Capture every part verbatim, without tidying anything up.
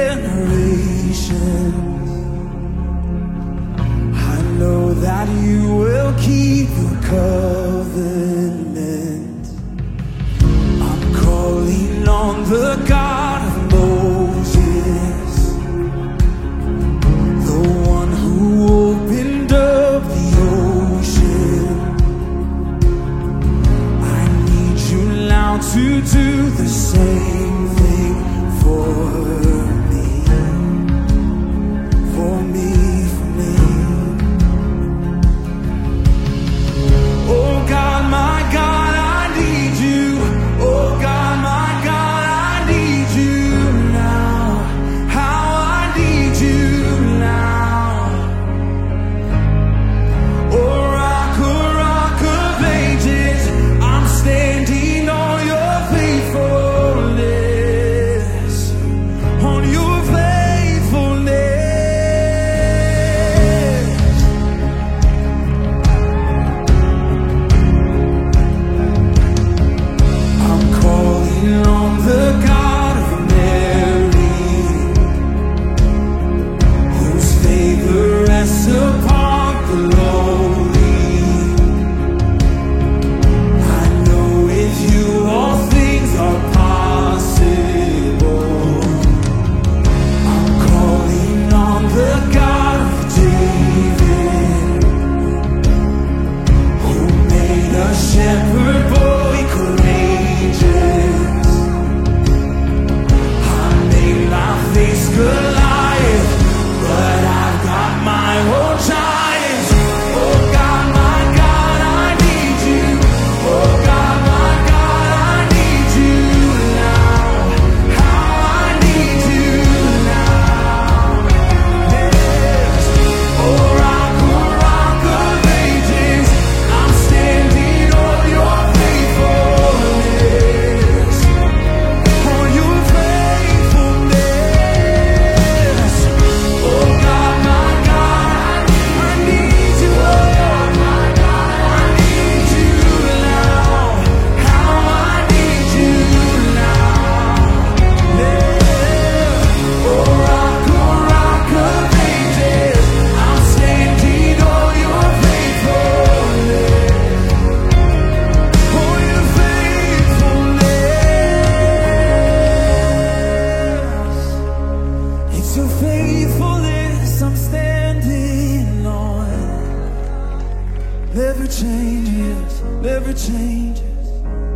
generations. I know that you will keep your covenant. I'm calling on the God of Moses, the one who opened up the ocean. I need you now to do the same thing for me, for me, for me. Oh God, my God, I need you. Oh God, my God, I need you now. How I need you now. Oh rock, oh rock of ages, I'm standing on your faithfulness, on your faithfulness. I'm calling on the God of Mary, whose favor rests upon the lowly. I know with you all things are possible. I'm calling on the God of David, who made a shepherd boy courageous. I may not face Goliath, but I've got my own giants. Oh God, my God, I need you. Oh God, my God, I need you now. How I need you now. Yes. Oh rock, oh rock of ages, I'm standing on your faithfulness, on your faithfulness. Oh God, my God, I need you. Oh God, my God, I need you now. How I need you now. Yeah. Oh rock, oh rock of ages, I'm standing on your faithfulness, on your faithfulness. It's your faithfulness I'm standing on. Never changes, never changes.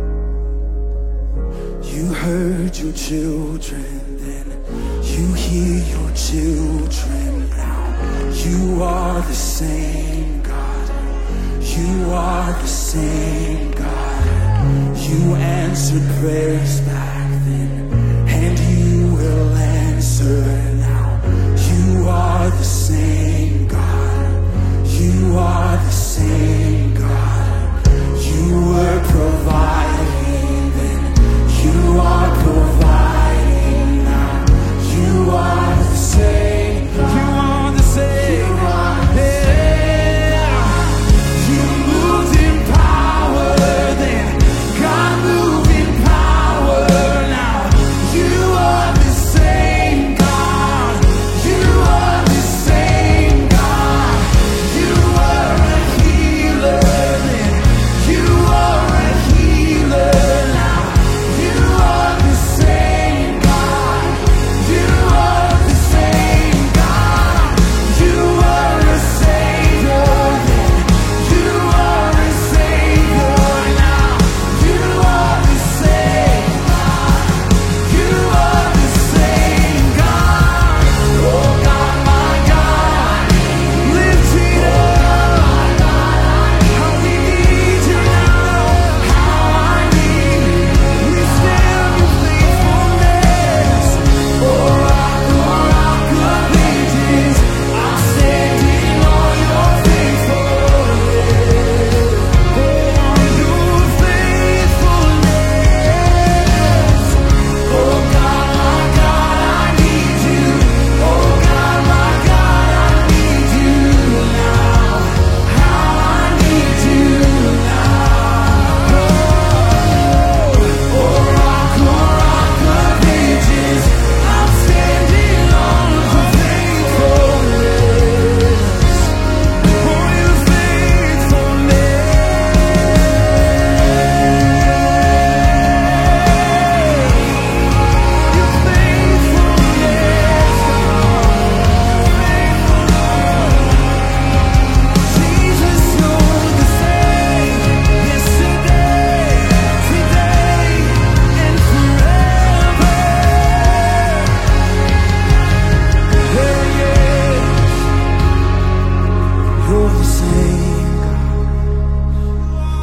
You heard your children then, you hear your children now. You are the same God. You are the same God. You answered prayers back then, and you will answer now. You are the same God. You are the same God. You were providing then. You are providing now. You are the same. You are the same. Yeah. You moved in power then. God moved in power now. You are the same God. You are the same God. You are a healer then. You are a healer now. You are the same God. You are the same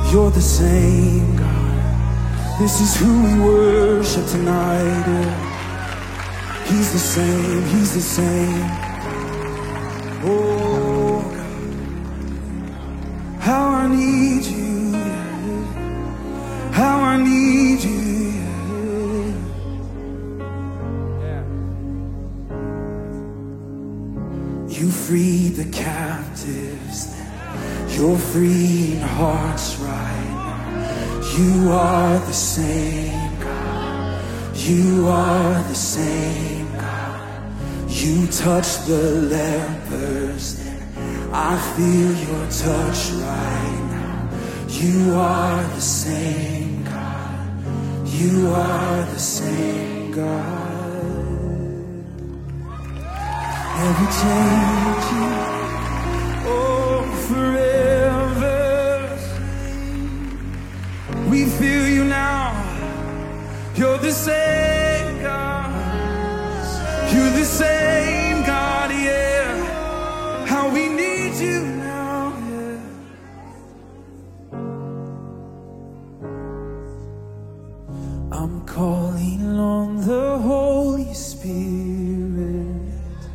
You're the same God. This is who we worship tonight. Yeah. He's the same, he's the same. Oh God, how I need you, yeah. How I need you, yeah. You freed the captives, you're freeing hearts right now. You are the same God. You are the same God. You touch the lepers, I feel your touch right now. You are the same God. You are the same God. Never changing. Oh, forever. We feel you now. You're the same God. You're the same God, yeah. How we need you now, yeah. I'm calling on the Holy Spirit.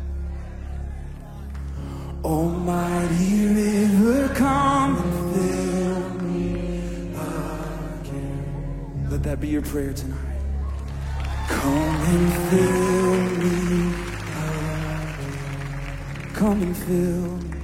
Almighty river, come and fill me again. Let that be your prayer tonight. Come and fill me again. Come and fill me.